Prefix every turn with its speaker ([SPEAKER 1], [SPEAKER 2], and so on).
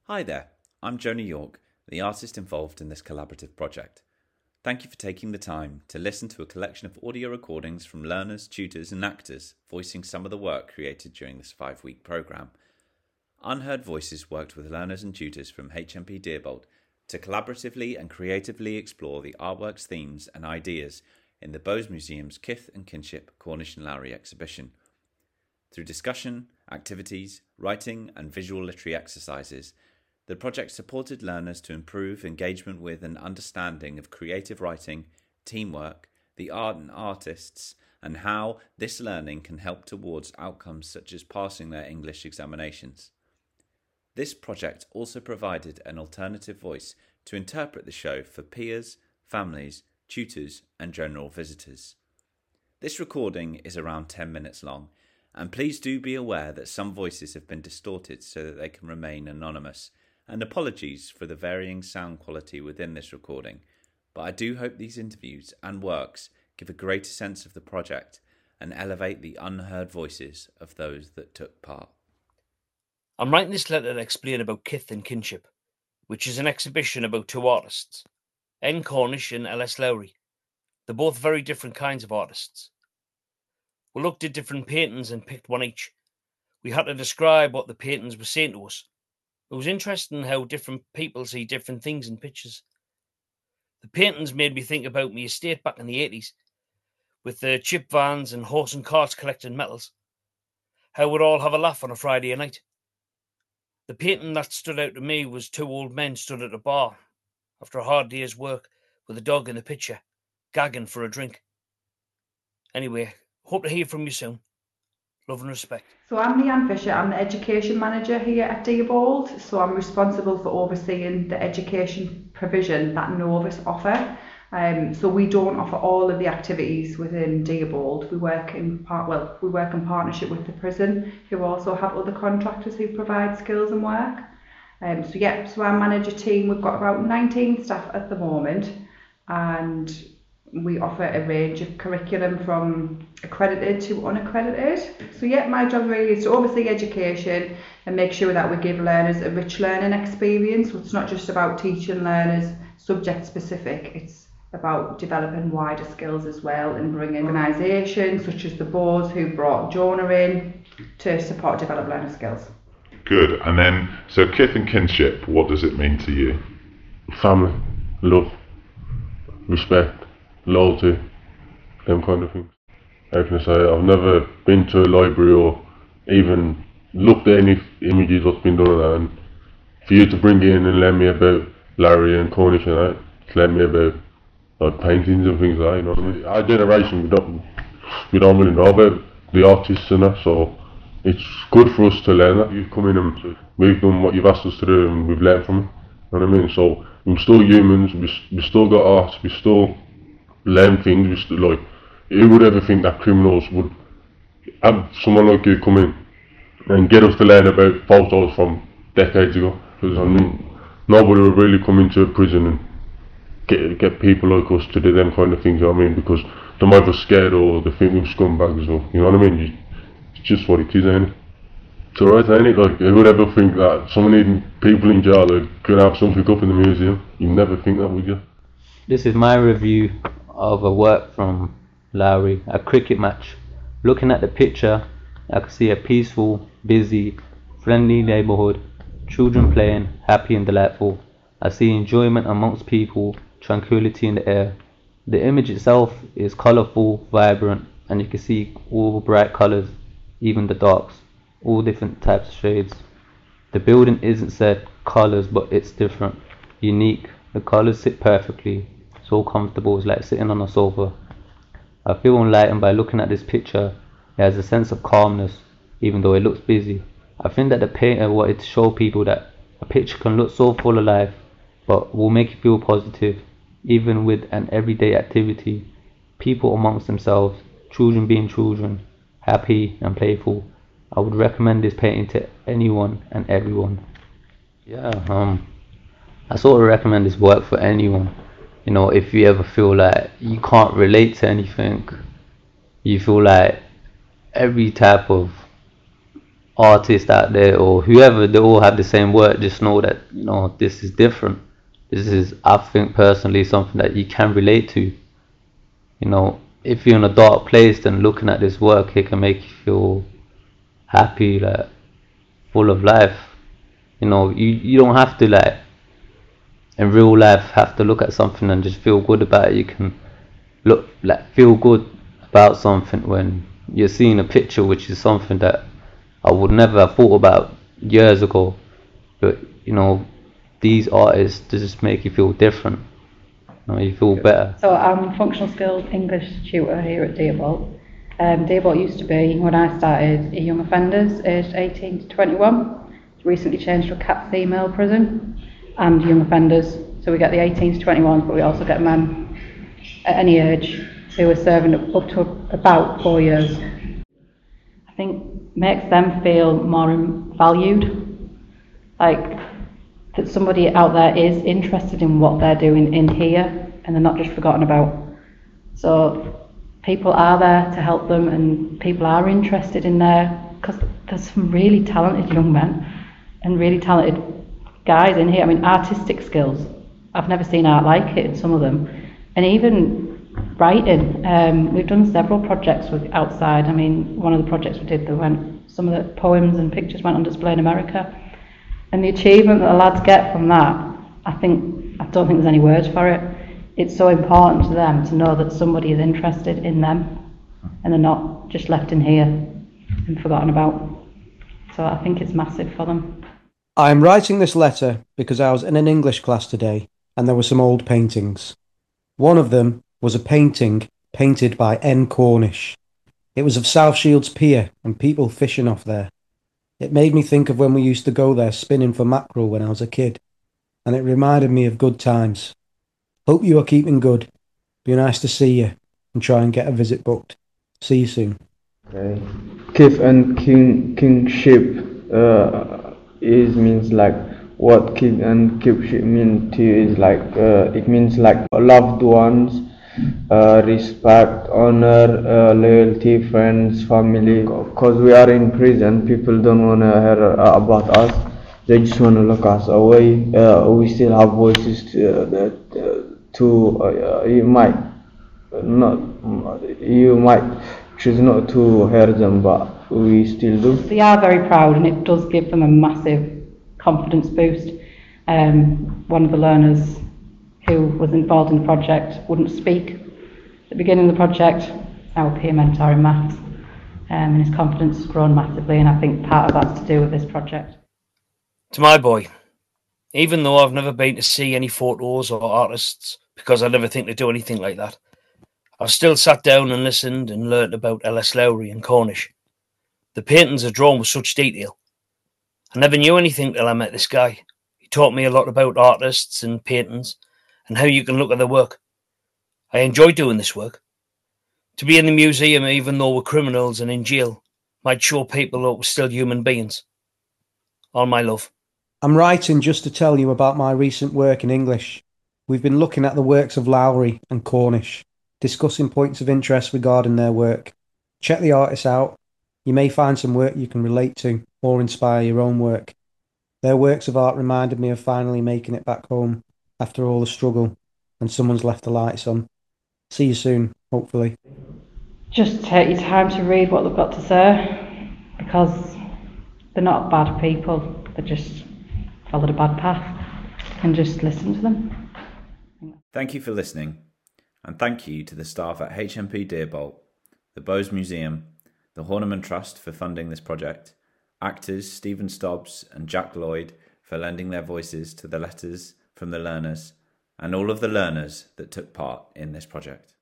[SPEAKER 1] Hi there, I'm Jonah York, the artist involved in this collaborative project. Thank you for taking the time to listen to a collection of audio recordings from learners, tutors and actors voicing some of the work created during this 5-week programme. Unheard Voices worked with learners and tutors from HMP Deerbolt to collaboratively and creatively explore the artwork's themes and ideas in the Bowes Museum's Kith and Kinship Cornish and Lowry exhibition. Through discussion, activities, writing and visual literary exercises, the project supported learners to improve engagement with and understanding of creative writing, teamwork, the art and artists, and how this learning can help towards outcomes such as passing their English examinations. This project also provided an alternative voice to interpret the show for peers, families, tutors, and general visitors. This recording is around 10 minutes long, and please do be aware that some voices have been distorted so that they can remain anonymous, and apologies for the varying sound quality within this recording, but I do hope these interviews and works give a greater sense of the project and elevate the unheard voices of those that took part.
[SPEAKER 2] I'm writing this letter to explain about Kith and Kinship, which is an exhibition about two artists, N. Cornish and L.S. Lowry. They're both very different kinds of artists. We looked at different paintings and picked one each. We had to describe what the paintings were saying to us. It was interesting how different people see different things in pictures. The paintings made me think about my estate back in the 80s, with the chip vans and horse and carts collecting metals. How we'd all have a laugh on a Friday night. The painting that stood out to me was two old men stood at a bar after a hard day's work with a dog in the picture, gagging for a drink. Anyway, hope to hear from you soon. Love and respect.
[SPEAKER 3] So I'm Leanne Fisher, I'm the Education Manager here at Deerbolt, so I'm responsible for overseeing the education provision that Novus offer. So we don't offer all of the activities within Deerbolt. We work in partnership with the prison, who also have other contractors who provide skills and work. So I manage a team. We've got about 19 staff at the moment, and we offer a range of curriculum from accredited to unaccredited. So my job really is to oversee education and make sure that we give learners a rich learning experience. So it's not just about teaching learners subject specific, it's about developing wider skills as well and bringing organisations such as the boards who brought Jonah in to support develop learner skills.
[SPEAKER 4] Good. And then, so Kith and Kinship, what does it mean to you?
[SPEAKER 5] Family, love, respect, loyalty, them kind of things. How can I say, I've never been to a library or even looked at any images that's been done of that, and for you to bring it in and learn me about Larry and Cornish and that, to learn me about like paintings and things like that, you know what I mean? Our generation, we don't really know about the artists and that, so it's good for us to learn that. You've come in and we've done what you've asked us to do and we've learned from it, you know what I mean? So we're still humans, we still got art, we still learn things. We still, like, who would ever think that criminals would have someone like you come in and get us to learn about photos from decades ago? Because I mean, nobody would really come into a prison and get people like us to do them kind of things, you know what I mean? Because they're either scared or they think we're scumbags, or, you know what I mean? It's just what it is, ain't it? It's alright, ain't it? Like, who would ever think that so many people in jail are going to have something up in the museum? You never think that, would you?
[SPEAKER 6] This is my review of a work from Lowry, a cricket match. Looking at the picture, I can see a peaceful, busy, friendly neighbourhood, children playing, happy and delightful. I see enjoyment amongst people, tranquility in the air. The image itself is colourful, vibrant, and you can see all bright colours, even the darks, all different types of shades. The building isn't set colours, but it's different, unique. The colours sit perfectly, so comfortable, it's like sitting on a sofa. I feel enlightened by looking at this picture. It has a sense of calmness, even though it looks busy. I think that the painter wanted to show people that a picture can look so full of life, but will make you feel positive, even with an everyday activity. People amongst themselves, children being children, happy and playful. I would recommend this painting to anyone and everyone. I sort of recommend this work for anyone. You know, if you ever feel like you can't relate to anything, you feel like every type of artists out there or whoever, they all have the same work. Just know that, you know, this is different. This is, I think personally, something that you can relate to. You know, if you're in a dark place, then looking at this work, it can make you feel happy, like full of life. You know, you don't have to, like, in real life, have to look at something and just feel good about it. You can feel good about something when you're seeing a picture, which is something that I would never have thought about years ago. But, you know, these artists just make you feel different. You know, you feel better.
[SPEAKER 7] So I'm a functional skills English tutor here at Dearbolt. Dearbolt used to be, when I started, a young offenders aged 18 to 21. It's recently changed to a capped female prison and young offenders. So we get the 18 to 21s, but we also get men at any age who are serving up to about 4 years. I think makes them feel more valued, like that somebody out there is interested in what they're doing in here and they're not just forgotten about. So people are there to help them and people are interested in there, because there's some really talented young men and really talented guys in here. I mean, artistic skills, I've never seen art like it in some of them. And even writing, we've done several projects with outside. I mean, one of the projects we did, some of the poems and pictures went on display in America. And the achievement that the lads get from that, I don't think there's any words for it. It's so important to them to know that somebody is interested in them and they're not just left in here and forgotten about. So I think it's massive for them.
[SPEAKER 8] I am writing this letter because I was in an English class today and there were some old paintings. One of them was a painting painted by N. Cornish. It was of South Shields Pier and people fishing off there. It made me think of when we used to go there spinning for mackerel when I was a kid, and it reminded me of good times. Hope you are keeping good. Be nice to see you and try and get a visit booked. See you soon.
[SPEAKER 9] Okay. Kith and kingship means like what kith and kingship mean to you is like it means like loved ones, respect, honor, loyalty, friends, family. Because we are in prison, people don't want to hear about us. They just want to look us away. We still have voices you might choose not to hear them, but we still do.
[SPEAKER 7] They are very proud, and it does give them a massive confidence boost. One of the learners who was involved in the project wouldn't speak at the beginning of the project, now a peer mentor in maths, and his confidence has grown massively, and I think part of that's to do with this project.
[SPEAKER 2] To my boy, even though I've never been to see any photos or artists, because I never think they do anything like that, I've still sat down and listened and learnt about L.S. Lowry and Cornish. The paintings are drawn with such detail. I never knew anything till I met this guy. He taught me a lot about artists and paintings and how you can look at their work. I enjoy doing this work. To be in the museum, even though we're criminals and in jail, might show people that we're still human beings. All my love.
[SPEAKER 8] I'm writing just to tell you about my recent work in English. We've been looking at the works of Lowry and Cornish, discussing points of interest regarding their work. Check the artists out. You may find some work you can relate to or inspire your own work. Their works of art reminded me of finally making it back home after all the struggle, and someone's left the lights on. See you soon, hopefully.
[SPEAKER 7] Just take your time to read what they've got to say, because they're not bad people. They just followed a bad path, and just listen to them.
[SPEAKER 1] Thank you for listening, and thank you to the staff at HMP Dearbolt, the Bowes Museum, the Horniman Trust for funding this project, actors Stephen Stobbs and Jack Lloyd for lending their voices to the letters from the learners, and all of the learners that took part in this project.